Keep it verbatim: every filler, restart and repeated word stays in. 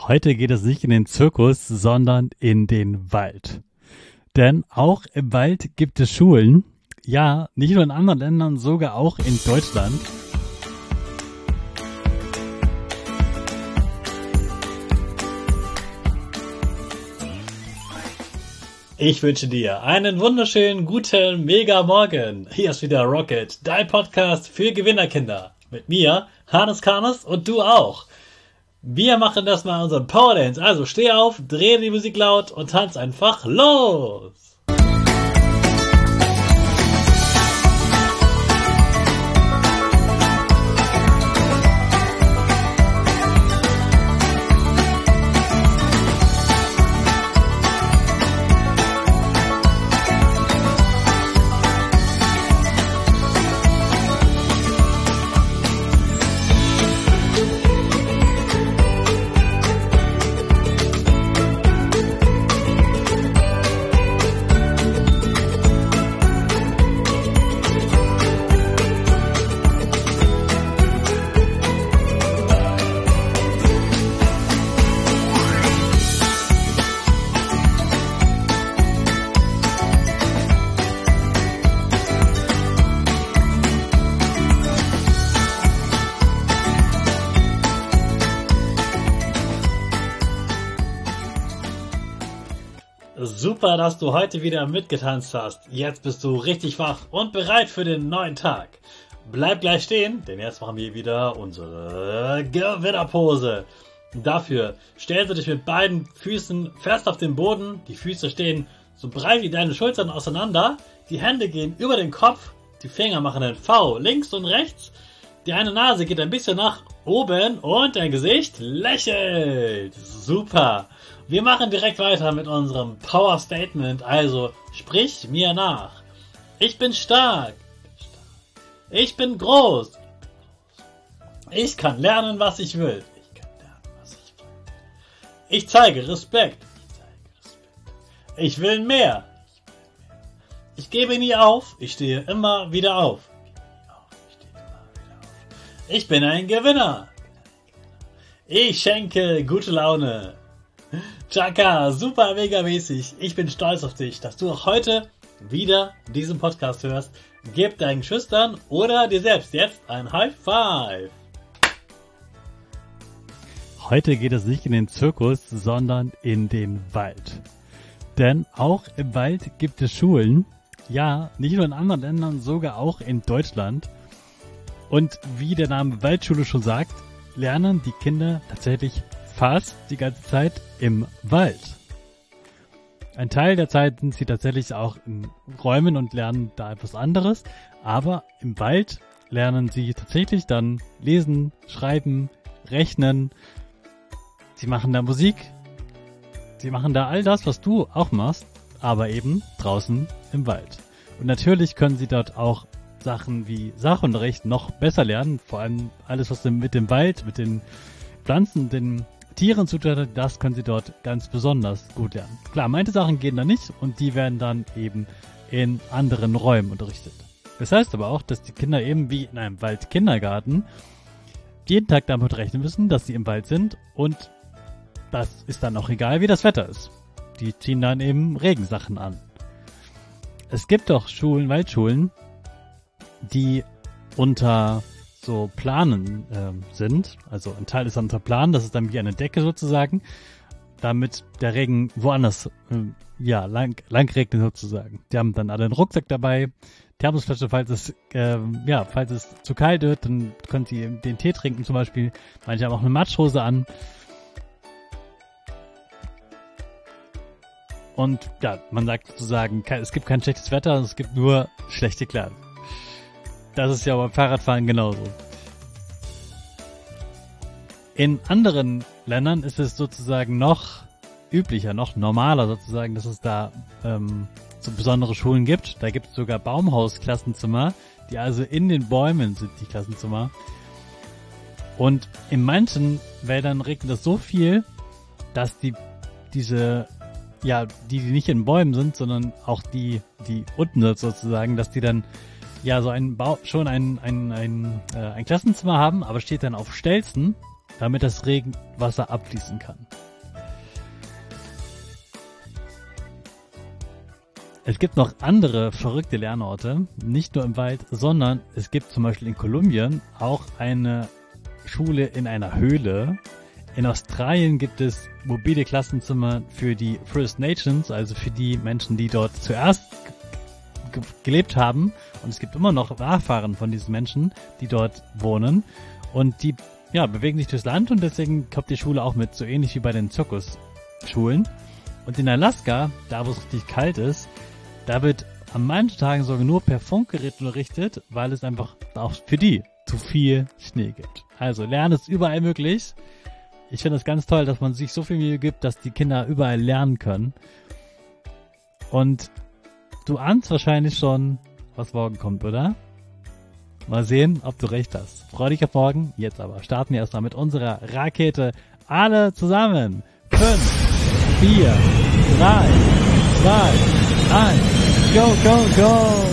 Heute geht es nicht in den Zirkus, sondern in den Wald. Denn auch im Wald gibt es Schulen. Ja, nicht nur in anderen Ländern, sogar auch in Deutschland. Ich wünsche dir einen wunderschönen, guten, mega Morgen. Hier ist wieder Rocket, dein Podcast für Gewinnerkinder. Mit mir, Hannes Karnes und du auch. Wir machen das mal unseren Power Dance. Also steh auf, dreh die Musik laut und tanz einfach los. Super, dass du heute wieder mitgetanzt hast. Jetzt bist du richtig wach und bereit für den neuen Tag. Bleib gleich stehen, denn jetzt machen wir wieder unsere Gewinnerpose. Dafür stellst du dich mit beiden Füßen fest auf den Boden. Die Füße stehen so breit wie deine Schultern auseinander. Die Hände gehen über den Kopf. Die Finger machen ein V links und rechts. Die eine Nase geht ein bisschen nach oben und dein Gesicht lächelt. Super. Wir machen direkt weiter mit unserem Power Statement. Also sprich mir nach. Ich bin stark. Ich bin groß. Ich kann lernen, was ich will. Ich kann lernen, was ich will. Ich zeige Respekt. Ich will mehr. Ich gebe nie auf. Ich stehe immer wieder auf. Ich bin ein Gewinner. Ich schenke gute Laune. Chaka, super mega mäßig. Ich bin stolz auf dich, dass du auch heute wieder diesen Podcast hörst. Gib deinen Schüchtern oder dir selbst jetzt ein High Five. Heute geht es nicht in den Zirkus, sondern in den Wald. Denn auch im Wald gibt es Schulen. Ja, nicht nur in anderen Ländern, sogar auch in Deutschland. Und wie der Name Waldschule schon sagt, lernen die Kinder tatsächlich fast die ganze Zeit im Wald. Ein Teil der Zeit sind sie tatsächlich auch in Räumen und lernen da etwas anderes, aber im Wald lernen sie tatsächlich dann lesen, schreiben, rechnen. Sie machen da Musik, sie machen da all das, was du auch machst, aber eben draußen im Wald. Und natürlich können sie dort auch Sachen wie Sachunterricht noch besser lernen, vor allem alles, was mit dem Wald, mit den Pflanzen, den Tieren zu tun hat, das können sie dort ganz besonders gut lernen. Klar, manche Sachen gehen da nicht und die werden dann eben in anderen Räumen unterrichtet. Das heißt aber auch, dass die Kinder eben wie in einem Waldkindergarten jeden Tag damit rechnen müssen, dass sie im Wald sind und das ist dann auch egal, wie das Wetter ist. Die ziehen dann eben Regensachen an. Es gibt doch Schulen, Waldschulen, die unter so Planen ähm, sind. Also ein Teil ist unter Plan, das ist dann wie eine Decke sozusagen, damit der Regen woanders äh, ja lang, lang regnet sozusagen. Die haben dann alle einen Rucksack dabei, Thermosflasche, falls es ähm, ja falls es zu kalt wird, dann können sie den Tee trinken zum Beispiel. Manche haben auch eine Matschhose an. Und ja, man sagt sozusagen, es gibt kein schlechtes Wetter, es gibt nur schlechte Kleidung. Das ist ja beim Fahrradfahren genauso. In anderen Ländern ist es sozusagen noch üblicher, noch normaler sozusagen, dass es da ähm, so besondere Schulen gibt. Da gibt es sogar Baumhausklassenzimmer, die also in den Bäumen sind, die Klassenzimmer. Und in manchen Wäldern regnet es so viel, dass die diese, ja, die, die nicht in Bäumen sind, sondern auch die, die unten sind sozusagen, dass die dann ja so ein Bau, schon ein, ein, ein, äh, ein Klassenzimmer haben, aber steht dann auf Stelzen damit das Regenwasser abfließen kann. Es gibt noch andere verrückte Lernorte, nicht nur im Wald, sondern es gibt zum Beispiel in Kolumbien auch eine Schule in einer Höhle. In Australien gibt es mobile Klassenzimmer für die First Nations, also für die Menschen, die dort zuerst ge- gelebt haben. Und es gibt immer noch Nachfahren von diesen Menschen, die dort wohnen. Und die ja, bewegen sich durchs Land und deswegen kommt die Schule auch mit, so ähnlich wie bei den Zirkusschulen. Und in Alaska, da wo es richtig kalt ist, da wird an manchen Tagen sogar nur per Funkgerät unterrichtet, weil es einfach auch für die zu viel Schnee gibt. Also Lernen ist überall möglich. Ich finde es ganz toll, dass man sich so viel Mühe gibt, dass die Kinder überall lernen können. Und du ahnst wahrscheinlich schon, was morgen kommt, oder? Mal sehen, ob du recht hast. Freu dich auf morgen. Jetzt aber starten wir erstmal mit unserer Rakete. Alle zusammen. Fünf, vier, drei, zwei, eins. Go, go, go!